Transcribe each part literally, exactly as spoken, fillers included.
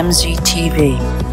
M Z T V.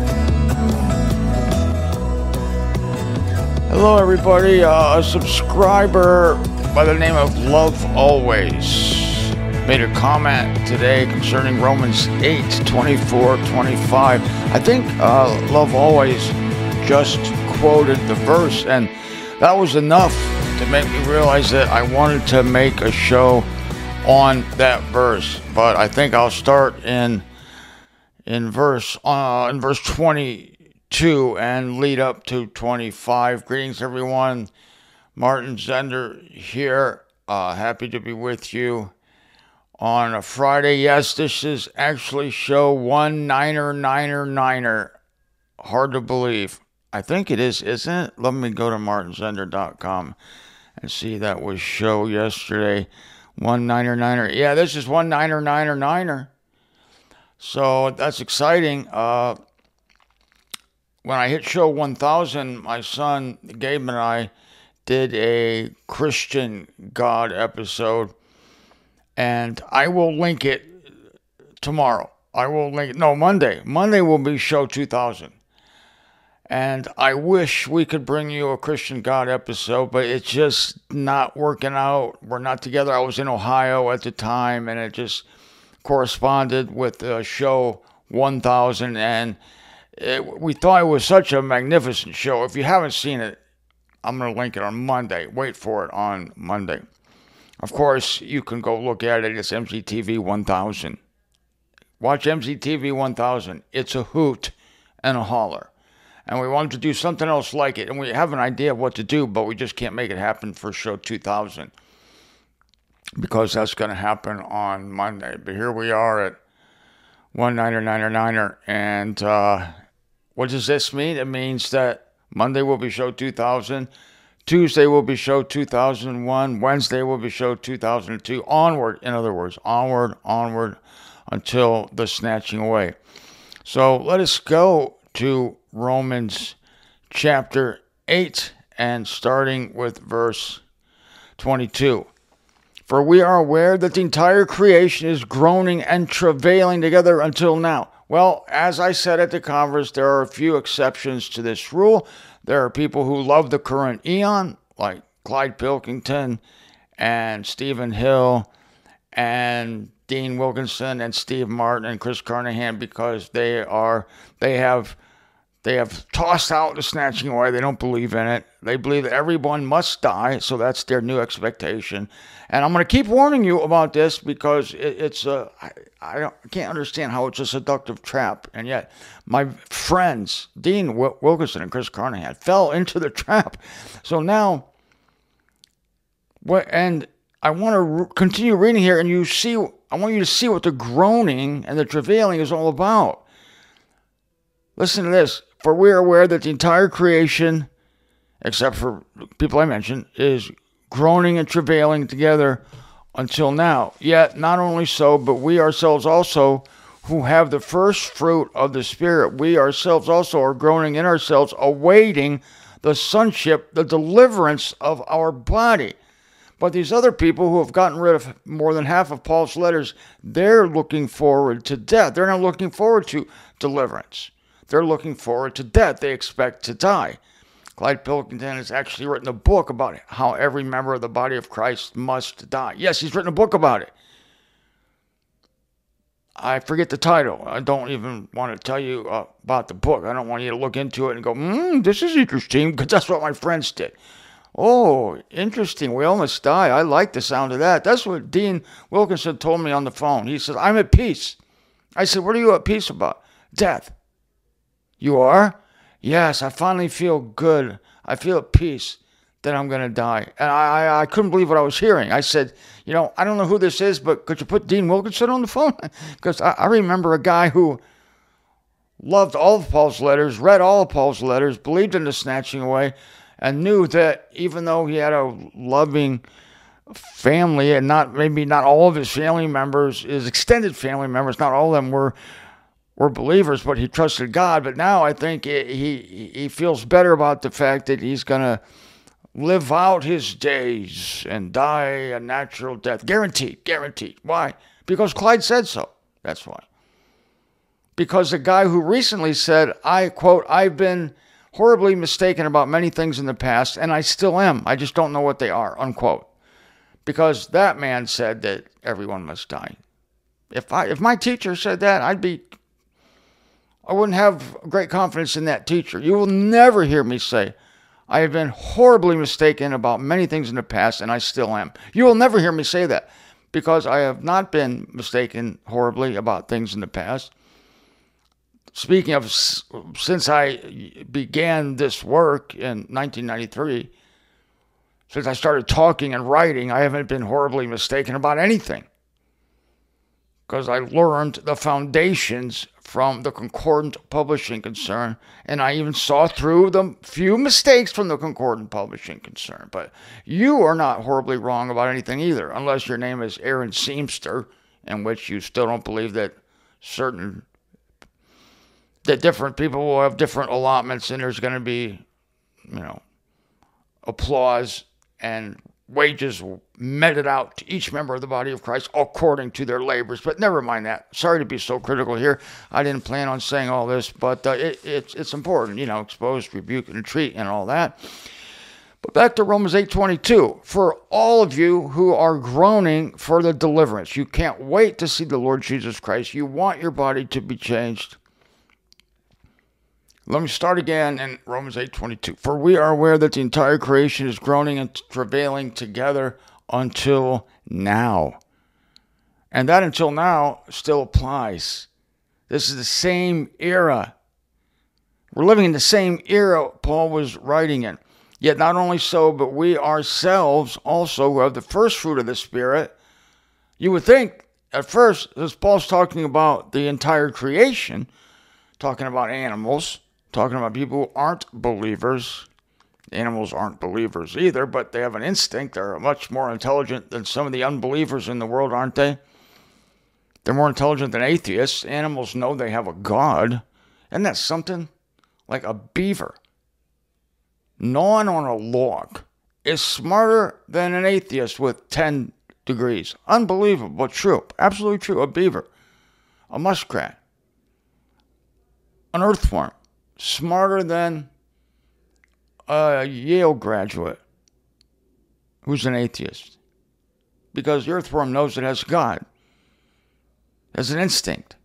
Hello, everybody. Uh, a subscriber by the name of Love Always made a comment today concerning Romans eight, twenty-four, twenty-five. I think uh, Love Always just quoted the verse, and that was enough to make me realize that I wanted to make a show on that verse. But I think I'll start in in verse uh, in verse twenty-two and lead up to twenty-five. Greetings, everyone. Martin Zender here. Uh, happy to be with you on a Friday. Yes, this is actually show one niner niner niner. Hard to believe. I think it is, isn't it? Let me go to martin zender dot com and see that was show yesterday. one niner niner. Yeah, this is one niner niner niner. So that's exciting. Uh, when I hit show one thousand, my son Gabe and I did a Christian God episode, and I will link it tomorrow. I will link it. No, Monday. Monday will be show two thousand. And I wish we could bring you a Christian God episode, but it's just not working out. We're not together. I was in Ohio at the time, and it just corresponded with the show one thousand. And it, we thought it was such a magnificent show. If you haven't seen it, I'm going to link it on Monday. Wait for it on Monday. Of course, you can go look at it. It's M Z T V one thousand. Watch M Z T V one thousand. It's a hoot and a holler. And we wanted to do something else like it. And we have an idea of what to do, but we just can't make it happen for show two thousand. Because that's going to happen on Monday. But here we are at one niner niner niner. And uh, what does this mean? It means that Monday will be show two thousand. Tuesday will be show two thousand one. Wednesday will be show two thousand two. Onward, in other words, onward, onward, until the snatching away. So let us go to Romans chapter eight and starting with verse twenty-two. For we are aware that the entire creation is groaning and travailing together until now. Well, as I said at the conference, there are a few exceptions to this rule. There are people who love the current eon, like Clyde Pilkington and Stephen Hill and Dean Wilkinson and Steve Martin and Chris Carnahan, because they are they have They have tossed out the snatching away. They don't believe in it. They believe that everyone must die, so that's their new expectation. And I'm going to keep warning you about this because it, it's a, I, I, don't, I can't understand how it's a seductive trap. And yet my friends, Dean Wilkinson and Chris Carnahan, fell into the trap. So now, what? And I want to re- continue reading here, and you see, I want you to see what the groaning and the travailing is all about. Listen to this. For we are aware that the entire creation, except for people I mentioned, is groaning and travailing together until now. Yet, not only so, but we ourselves also, who have the first fruit of the Spirit, we ourselves also are groaning in ourselves, awaiting the sonship, the deliverance of our body. But these other people who have gotten rid of more than half of Paul's letters, they're looking forward to death. They're not looking forward to deliverance. They're looking forward to death. They expect to die. Clyde Pilkington has actually written a book about how every member of the body of Christ must die. Yes, he's written a book about it. I forget the title. I don't even want to tell you uh, about the book. I don't want you to look into it and go, hmm, this is interesting, because that's what my friends did. Oh, interesting. We all must die. I like the sound of that. That's what Dean Wilkinson told me on the phone. He said, I'm at peace. I said, what are you at peace about? Death. You are? Yes, I finally feel good. I feel at peace that I'm going to die. And I, I I couldn't believe what I was hearing. I said, you know, I don't know who this is, but could you put Dean Wilkinson on the phone? Because I, I remember a guy who loved all of Paul's letters, read all of Paul's letters, believed in the snatching away, and knew that even though he had a loving family, and not maybe not all of his family members, his extended family members, not all of them were were believers, but he trusted God. But now I think he he feels better about the fact that he's going to live out his days and die a natural death. Guaranteed, guaranteed. Why? Because Clyde said so. That's why. because the guy who recently said, I quote, I've been horribly mistaken about many things in the past, and I still am. I just don't know what they are, unquote. Because that man said that everyone must die. If I if my teacher said that, I'd be, I wouldn't have great confidence in that teacher. You will never hear me say, I have been horribly mistaken about many things in the past, and I still am. You will never hear me say that, because I have not been mistaken horribly about things in the past. Speaking of, since I began this work in nineteen ninety-three, since I started talking and writing, I haven't been horribly mistaken about anything. Because I learned the foundations from the Concordant Publishing Concern, and I even saw through the few mistakes from the Concordant Publishing Concern. But you are not horribly wrong about anything either, unless your name is Aaron Seamster, in which you still don't believe that certain, that different people will have different allotments, and there's going to be, you know, applause and wages meted out to each member of the body of Christ according to their labors. But never mind that. Sorry to be so critical here. I didn't plan on saying all this, but uh, it, it's it's important, you know, expose, rebuke, and entreat, and all that. But back to Romans eight twenty-two. For all of you who are groaning for the deliverance, you can't wait to see the Lord Jesus Christ. You want your body to be changed. Let me start again in Romans eight twenty-two. For we are aware that the entire creation is groaning and travailing together until now. And that until now still applies. This is the same era. We're living in the same era Paul was writing in. Yet not only so, but we ourselves also who have the first fruit of the Spirit. You would think at first, as Paul's talking about the entire creation, talking about animals, talking about people who aren't believers. Animals aren't believers either, but they have an instinct. They're much more intelligent than some of the unbelievers in the world, aren't they? They're more intelligent than atheists. Animals know they have a God. Isn't that something? Like a beaver gnawing on a log is smarter than an atheist with ten degrees. Unbelievable, but true. Absolutely true. A beaver, a muskrat, an earthworm. Smarter than a Yale graduate who's an atheist. Because the earthworm knows it has God. It has an instinct.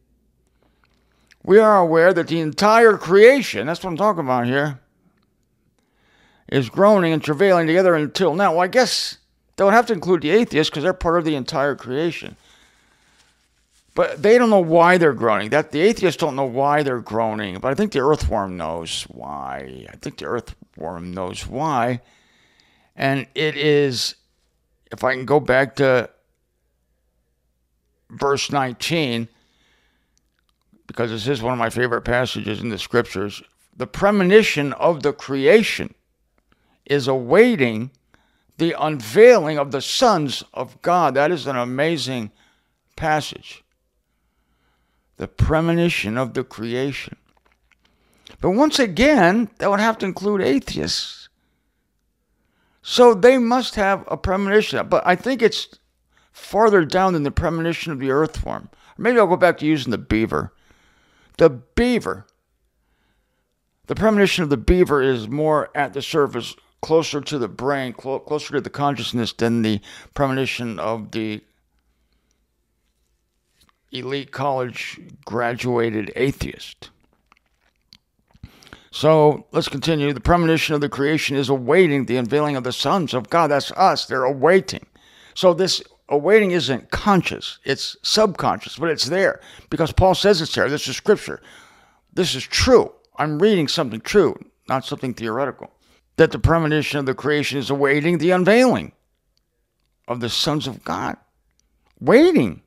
We are aware that the entire creation, that's what I'm talking about here, is groaning and travailing together until now. Well, I guess they would have to include the atheists because they're part of the entire creation. But they don't know why they're groaning. That the atheists don't know why they're groaning. But I think the earthworm knows why. I think the earthworm knows why. And it is, if I can go back to verse nineteen, because this is one of my favorite passages in the scriptures, the premonition of the creation is awaiting the unveiling of the sons of God. That is an amazing passage. The premonition of the creation. But once again, that would have to include atheists. So they must have a premonition. But I think it's farther down than the premonition of the earthworm. Maybe I'll go back to using the beaver. The beaver. The premonition of the beaver is more at the surface, closer to the brain, clo- closer to the consciousness than the premonition of the elite college graduated atheist. So let's continue. The premonition of the creation is awaiting the unveiling of the sons of God. That's us. They're awaiting. So this awaiting isn't conscious. It's subconscious, but it's there because Paul says it's there. This is scripture. This is true. I'm reading something true, not something theoretical. That the premonition of the creation is awaiting the unveiling of the sons of God. Waiting.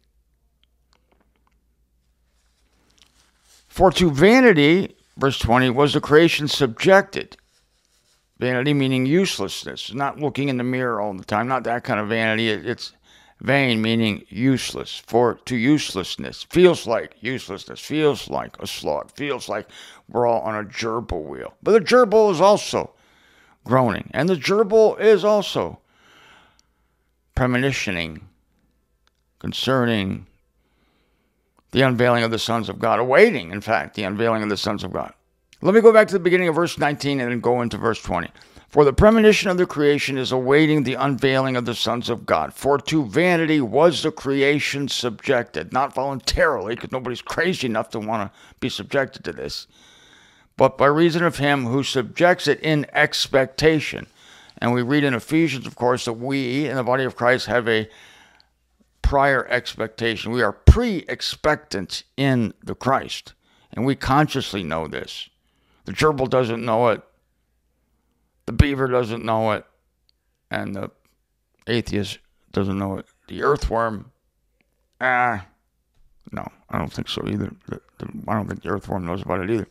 For to vanity, verse twenty, was the creation subjected. Vanity meaning uselessness, not looking in the mirror all the time, not that kind of vanity. It's vain meaning useless, for to uselessness. Feels like uselessness, feels like a slog, feels like we're all on a gerbil wheel. But the gerbil is also groaning, and the gerbil is also premonitioning concerning the unveiling of the sons of God, awaiting, in fact, the unveiling of the sons of God. Let me go back to the beginning of verse nineteen and then go into verse twenty. For the premonition of the creation is awaiting the unveiling of the sons of God. For to vanity was the creation subjected, not voluntarily, because nobody's crazy enough to want to be subjected to this, but by reason of him who subjects it in expectation. And we read in Ephesians, of course, that we in the body of Christ have a prior expectation. We are pre-expectant in the Christ, and we consciously know this. The gerbil doesn't know it. The beaver doesn't know it. And the atheist doesn't know it. The earthworm, ah, no, I don't think so either. I don't think the earthworm knows about it either.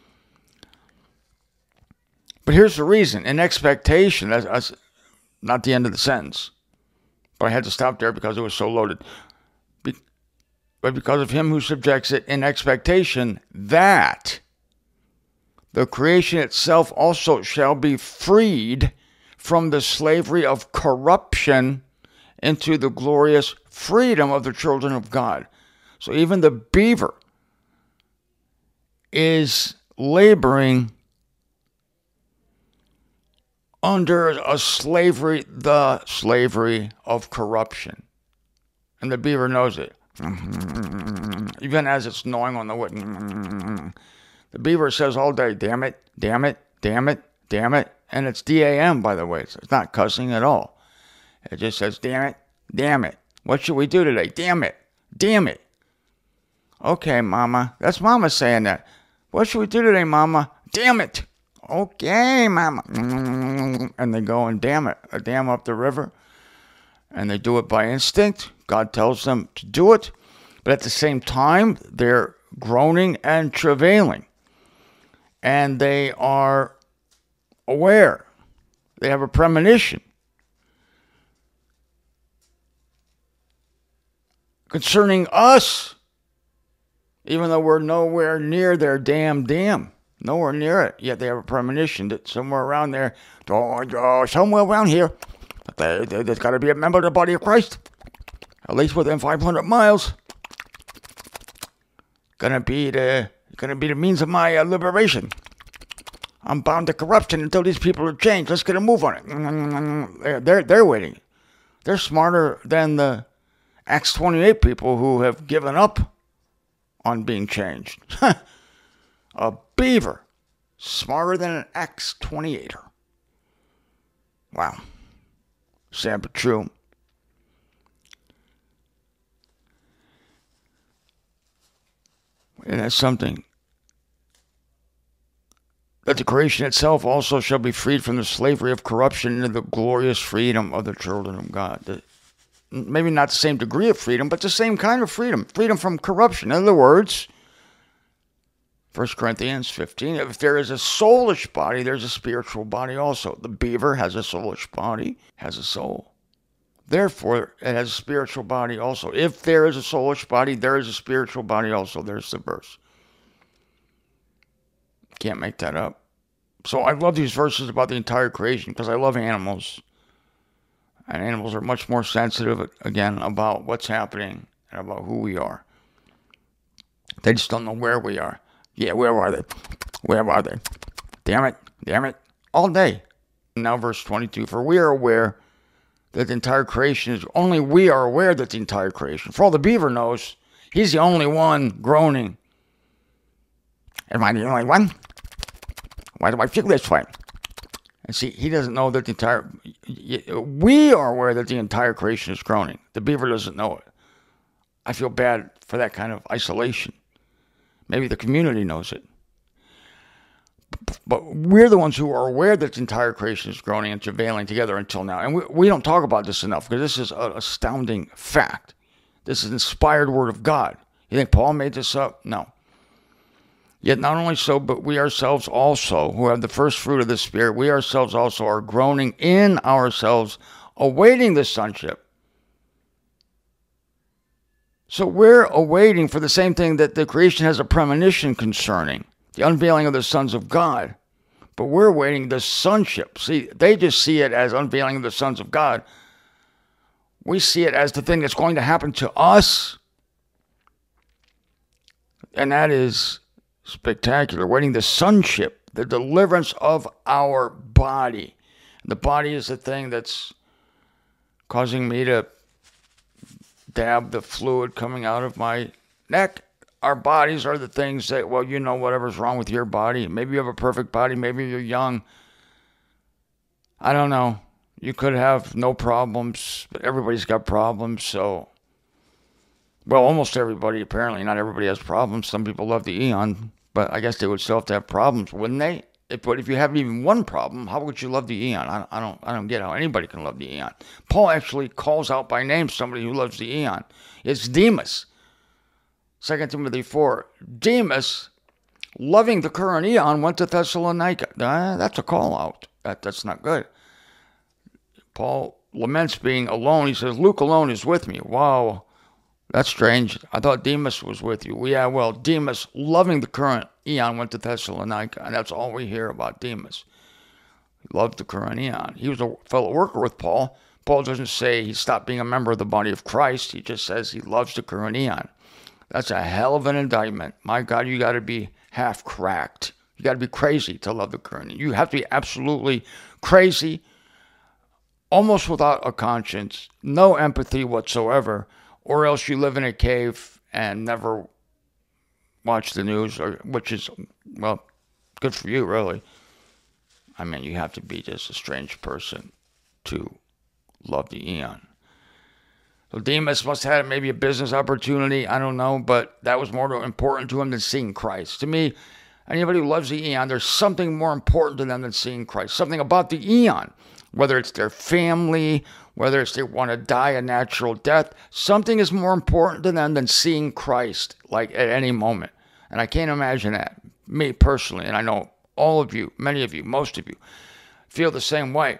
But here's the reason. In expectation, that's, that's not the end of the sentence. But I had to stop there because it was so loaded. Be, but because of him who subjects it in expectation, that the creation itself also shall be freed from the slavery of corruption into the glorious freedom of the children of God. So even the beaver is laboring under a slavery, the slavery of corruption. And the beaver knows it. Even as it's gnawing on the wood. The beaver says all day, damn it, damn it, damn it, damn it. And it's D A M, by the way. So it's not cussing at all. It just says, damn it, damn it. What should we do today? Damn it, damn it. Okay, Mama. That's Mama saying that. What should we do today, Mama? Damn it. Okay, Mama. And they go and dam it, dam up the river. And they do it by instinct. God tells them to do it. But at the same time, they're groaning and travailing. And they are aware. They have a premonition concerning us, even though we're nowhere near their damn dam. Nowhere near it. Yet they have a premonition that somewhere around there, oh, oh, somewhere around here, they, they, there's got to be a member of the body of Christ, at least within five hundred miles. Gonna be the gonna be the means of my uh, liberation. I'm bound to corruption until these people are changed. Let's get a move on it. They're they're, they're waiting. They're smarter than the Acts twenty-eight people who have given up on being changed. A beaver, smarter than an Acts twenty-eighter. Wow. Sad but true. And that's something. That the creation itself also shall be freed from the slavery of corruption into the glorious freedom of the children of God. The, maybe not the same degree of freedom, but the same kind of freedom. Freedom from corruption. In other words, First Corinthians fifteen, if there is a soulish body, there's a spiritual body also. The beaver has a soulish body, has a soul. Therefore, it has a spiritual body also. If there is a soulish body, there is a spiritual body also. There's the verse. Can't make that up. So I love these verses about the entire creation because I love animals. And animals are much more sensitive, again, about what's happening and about who we are. They just don't know where we are. Yeah, where are they? Where are they? Damn it, damn it. All day. Now verse twenty-two, for we are aware that the entire creation is, only we are aware that the entire creation, for all the beaver knows, he's the only one groaning. Am I the only one? Why do I feel this way? And see, he doesn't know that the entire, we are aware that the entire creation is groaning. The beaver doesn't know it. I feel bad for that kind of isolation. Maybe the community knows it. But we're the ones who are aware that the entire creation is groaning and travailing together until now. And we, we don't talk about this enough because this is an astounding fact. This is inspired word of God. You think Paul made this up? No. Yet not only so, but we ourselves also, who have the first fruit of the Spirit, we ourselves also are groaning in ourselves, awaiting the sonship. So we're awaiting for the same thing that the creation has a premonition concerning, the unveiling of the sons of God. But we're awaiting the sonship. See, they just see it as unveiling of the sons of God. We see it as the thing that's going to happen to us. And that is spectacular. Waiting the sonship, the deliverance of our body. The body is the thing that's causing me to dab the fluid coming out of my neck. Our bodies are the things that, well, you know, whatever's wrong with your body. Maybe you have a perfect body. Maybe you're young. I don't know. You could have no problems, but everybody's got problems. So, well, almost everybody, apparently. Not everybody has problems. Some people love the Eon, but I guess they would still have to have problems, wouldn't they? If, but if you have even one problem, how would you love the Eon? I, I don't I don't get how anybody can love the Eon. Paul actually calls out by name somebody who loves the Eon. It's Demas. Second Timothy four. Demas, loving the current Eon, went to Thessalonica. Uh, that's a call out. That, that's not good. Paul laments being alone. He says, Luke alone is with me. Wow, that's strange. I thought Demas was with you. Well, yeah, well, Demas, loving the current Eon, went to Thessalonica, and that's all we hear about Demas. He loved the current Eon. He was a fellow worker with Paul. Paul doesn't say he stopped being a member of the body of Christ. He just says he loves the current Eon. That's a hell of an indictment. My God, you got to be half cracked. You got to be crazy to love the current Eon. You have to be absolutely crazy, almost without a conscience, no empathy whatsoever, or else you live in a cave and never watch the news, or which is, well, good for you, really. I mean, you have to be just a strange person to love the Eon. So Demas must have had maybe a business opportunity, I don't know, but that was more important to him than seeing Christ. To me, anybody who loves the Eon, there's something more important to them than seeing Christ. Something about the Eon, whether it's their family, whether it's they want to die a natural death, something is more important to them than seeing Christ, like at any moment. And I can't imagine that. Me personally, and I know all of you, many of you, most of you, feel the same way.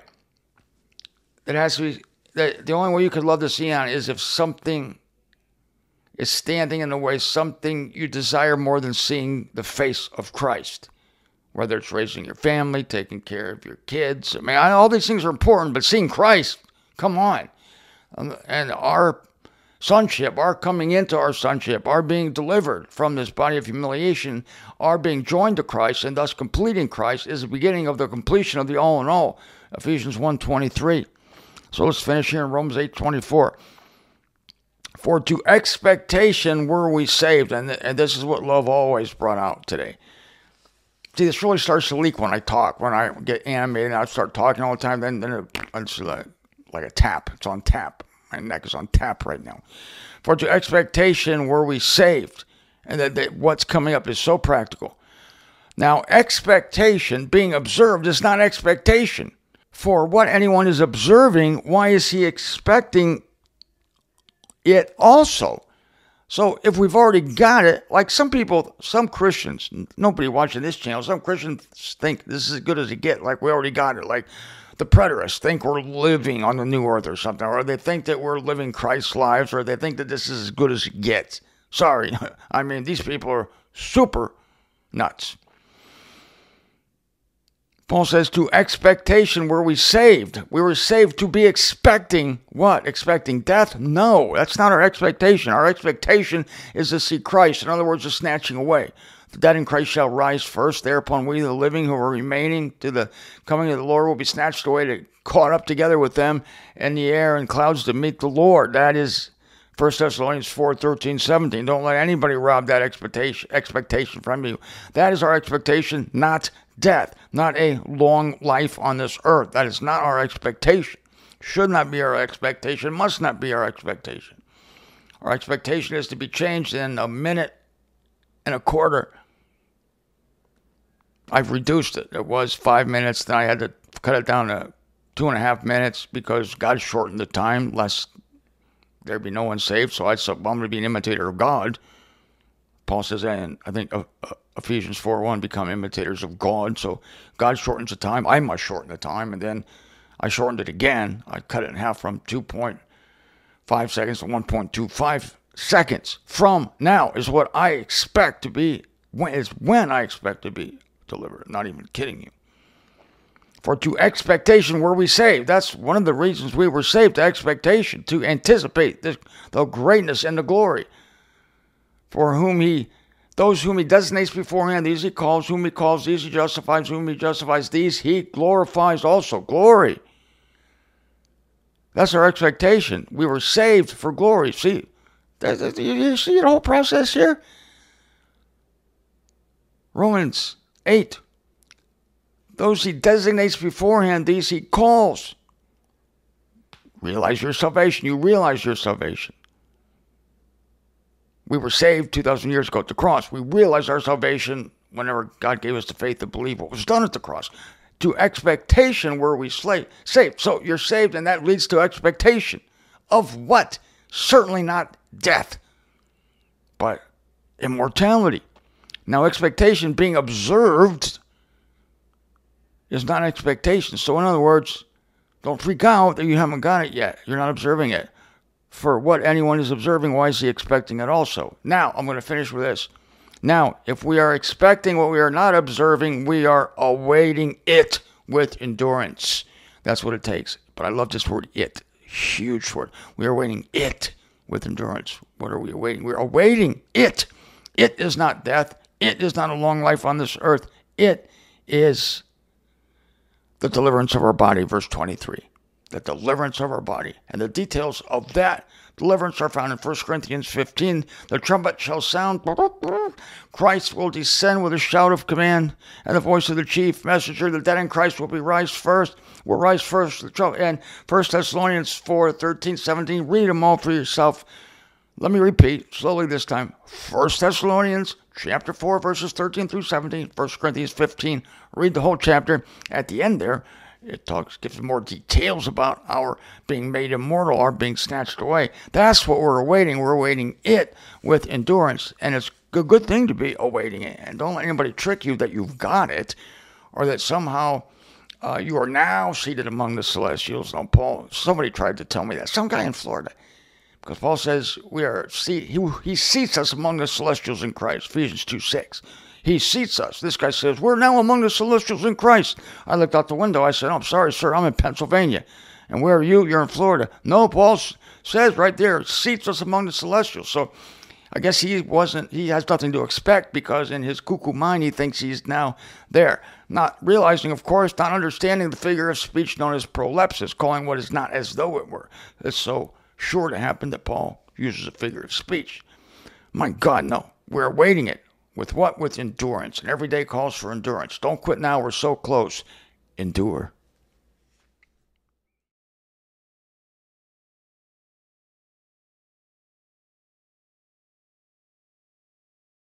It has to be, the, the only way you could love this Eon is if something is standing in the way, something you desire more than seeing the face of Christ. Whether it's raising your family, taking care of your kids. I mean, all these things are important, but seeing Christ, come on. And our sonship, our coming into our sonship, our being delivered from this body of humiliation, our being joined to Christ, and thus completing Christ, is the beginning of the completion of the all in all. Ephesians one twenty-three. So let's finish here in Romans eight twenty-four. For to expectation were we saved. And, th- and this is what love always brought out today. See, this really starts to leak when I talk. When I get animated and I start talking all the time, then, then it, it's like, like a tap. It's on tap. My neck is on tap right now. For to expectation were we saved. And that, that what's coming up is so practical. Now, expectation, being observed, is not expectation. For what anyone is observing, why is he expecting it also? So if we've already got it, like some people, some Christians, nobody watching this channel, some Christians think this is as good as it gets, like we already got it. Like the preterists think we're living on the new earth or something, or they think that we're living Christ's lives, or they think that this is as good as it gets. Sorry. I mean, these people are super nuts. Paul says, to expectation were we saved. We were saved to be expecting what? Expecting death? No, that's not our expectation. Our expectation is to see Christ. In other words, the snatching away. The dead in Christ shall rise first. Thereupon we, the living who are remaining to the coming of the Lord, will be snatched away, to caught up together with them in the air and clouds to meet the Lord. That is First Thessalonians four, thirteen, seventeen. Don't let anybody rob that expectation, expectation from you. That is our expectation, not death, not a long life on this earth. That is not our expectation. Should not be our expectation, must not be our expectation. Our expectation is to be changed in a minute and a quarter. I've reduced it. It was five minutes, then I had to cut it down to two and a half minutes because God shortened the time, lest there be no one saved. So I said, well, I'm going to be an imitator of God. Paul says, and I think uh, uh, Ephesians four one, become imitators of God. So God shortens the time. I must shorten the time. And then I shortened it again. I cut it in half from two point five seconds to one point two five seconds. From now is what I expect to be, when, is when I expect to be delivered. Not even kidding you. For to expectation were we saved. That's one of the reasons we were saved, to expectation, to anticipate this, the greatness and the glory. For whom he Those whom he designates beforehand, these he calls. Whom he calls, these he justifies. Whom he justifies, these he glorifies also. Glory. That's our expectation. We were saved for glory. See, you see the whole process here? Romans eight. Those he designates beforehand, these he calls. Realize your salvation. You realize your salvation. We were saved two thousand years ago at the cross. We realized our salvation whenever God gave us the faith to believe what was done at the cross. To expectation were we saved. So you're saved, and that leads to expectation. Of what? Certainly not death, but immortality. Now, expectation being observed is not expectation. So in other words, don't freak out that you haven't got it yet. You're not observing it. For what anyone is observing, why is he expecting it also? Now, I'm going to finish with this. Now, if we are expecting what we are not observing, we are awaiting it with endurance. That's what it takes. But I love this word, it. Huge word. We are awaiting it with endurance. What are we awaiting? We're awaiting it. It is not death. It is not a long life on this earth. It is the deliverance of our body, verse twenty-three. The deliverance of our body. And the details of that deliverance are found in First Corinthians fifteen. The trumpet shall sound. Christ will descend with a shout of command and the voice of the chief messenger. The dead in Christ will be raised first. Will rise first. And First Thessalonians four, thirteen, seventeen. Read them all for yourself. Let me repeat slowly this time. First Thessalonians chapter four, verses thirteen through seventeen. First Corinthians fifteen. Read the whole chapter. At the end there, it talks, gives more details about our being made immortal, our being snatched away. That's what we're awaiting. We're awaiting it with endurance. And it's a good thing to be awaiting it. And don't let anybody trick you that you've got it or that somehow uh, you are now seated among the celestials. No, Paul, somebody tried to tell me that. Some guy in Florida. Because Paul says we are seated, he, he seats us among the celestials in Christ. Ephesians two six. He seats us. This guy says, we're now among the celestials in Christ. I looked out the window. I said, oh, I'm sorry, sir. I'm in Pennsylvania. And where are you? You're in Florida. No, Paul says right there, seats us among the celestials. So I guess he wasn't, he has nothing to expect because in his cuckoo mind, he thinks he's now there. Not realizing, of course, not understanding the figure of speech known as prolepsis, calling what is not as though it were. It's so sure to happen that Paul uses a figure of speech. My God, no. We're awaiting it. With what? With endurance. And every day calls for endurance. Don't quit now. We're so close. Endure.